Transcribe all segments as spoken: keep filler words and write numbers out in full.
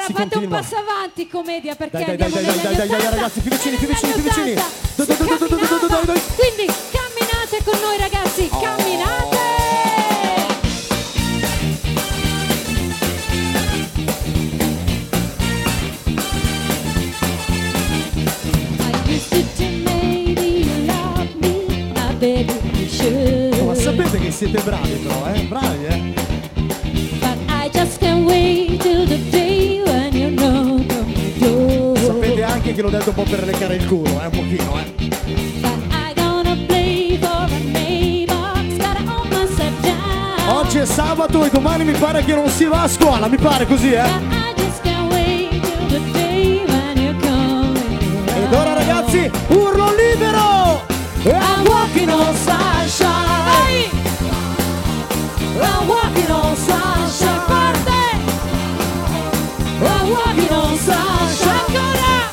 Allora fate continua. un passo avanti, commedia, perché Dai, dai, andiamo dai, dai, negli dai, anni dai, dai, ottanta. ragazzi, più vicini, più Negli vicini, anni più vicini. ottanta Dai, si dai, dai, dai, dai, dai, dai, dai. Quindi camminate con noi, ragazzi, camminate! Oh, ma sapete che siete bravi però, eh? Bravi, eh? But I just can't wait till the day when you know the door. Sapete anche che l'ho detto un po' per leccare il culo, eh? Un pochino, eh? But I gonna play for a neighbor, gotta own myself down. Oggi è sabato e domani mi pare che non si va a scuola, mi pare così, eh? But I just can't wait till the day when you're coming around. Ed ora ragazzi, urlo libero! I'm walking on sunshine. Hey! I'm walking on sunshine. Forte! I'm walking on sunshine. Ancora!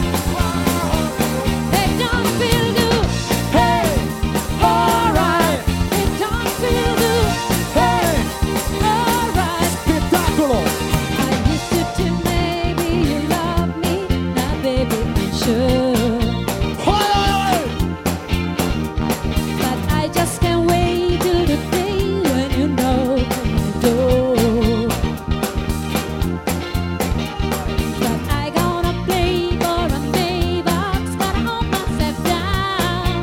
It don't feel good. Hey! Alright. It don't feel good. Hey! Alright. Spettacolo! I used to think maybe you love me. Now baby I'm sure. But I just can't wait till the day when you know my door. But I gonna play for a neighbor, gotta hold myself down.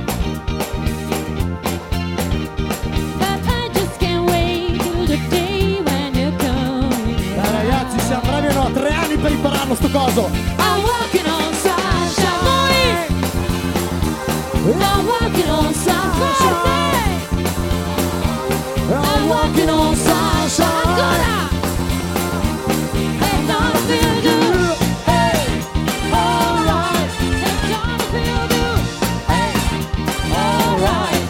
But I just can't wait till the day when you're coming. Dai ragazzi, siamo bravi o no? Tre anni per impararlo sto coso! I'm walking on sunshine. I'm walking on sunshine. I'm walking on sunshine. Ancora. It don't feel good. Hey, alright. It don't feel good. Hey, alright.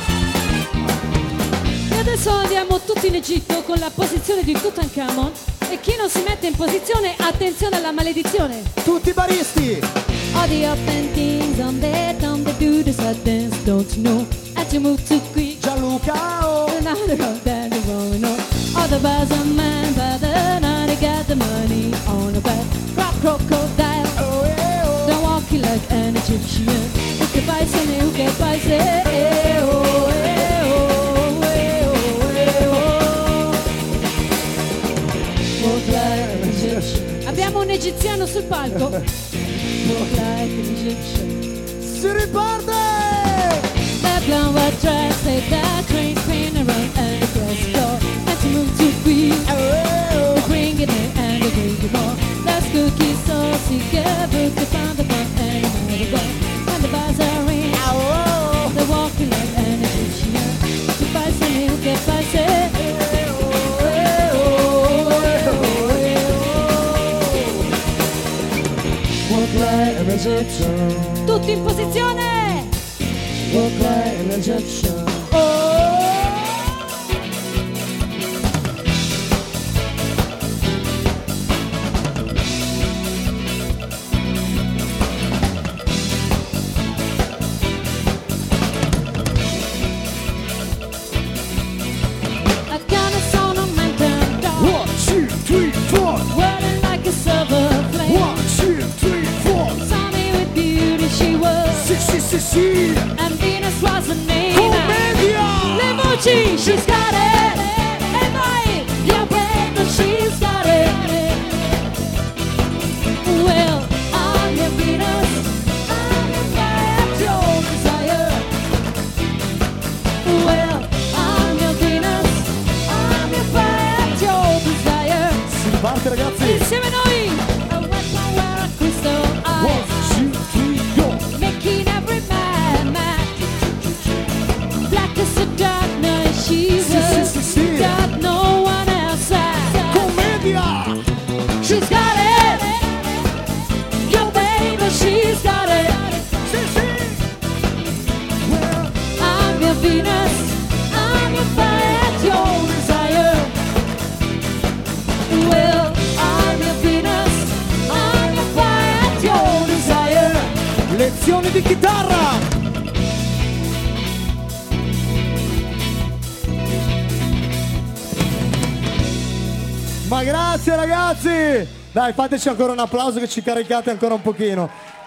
E adesso andiamo tutti in Egitto con la posizione di Tutankhamon. E chi non si mette in posizione, attenzione alla maledizione. Tutti baristi! All the up and things on their tongue, they do the sad dance, don't you know? As you move too quick, Gianluca! Oh. and now they're all down the going on. All the bars are man, by the night they got the money on the back. Rock crocodile, Oh, eh, oh. they're walking like an Egyptian. Who can buy some, who can buy some, eh, oh, eh, oh, eh, oh, eh, oh. Walk like an Egyptian. Abbiamo un egiziano sul palco. Walk like an Egyptian. Si riparte! That blonde white dress, take that train, spin around and the press door. And to move too quick, they bring it in and they bring it more. Let's go kiss saucy, get book, they found the fun and another go. And the bars are in, they're walking like an Egyptian. To buy some milk, get by say, Walk like an Egyptian. tutti in posizione! Walk like an Egyptian. I've got a song on my down dog, One, two, three, four. whirling like a silver flame. One, two, three, four. Sunny with beauty she was, Sì, sì, sì, sì. and Venus was her name. Commedia! Le voci, she's got it. E vai, io prendo, she's got it. Well, I'm your Venus, I'm your fire, your desire. Well, I'm your Venus, I'm your fire, your desire. Si riparte ragazzi. Insieme a noi, a wet one where a crystal One, eyes, two, three, go. making every man mad. Black as the dark night she Sì, sì, was, sì, sì. got no one else at. Commedia! She's got it, your baby, she's got it. Sì, sì. Well, I'm your Venus, I'm your fire, your desire. Well, I'm your Venus, I'm your fire, your desire. lezioni di chitarra! Ma grazie ragazzi! Dai, fateci ancora un applauso che ci caricate ancora un pochino.